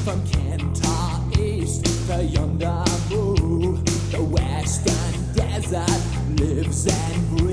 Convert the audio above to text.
from Kentar East to Yondamu. The western desert lives and breathes.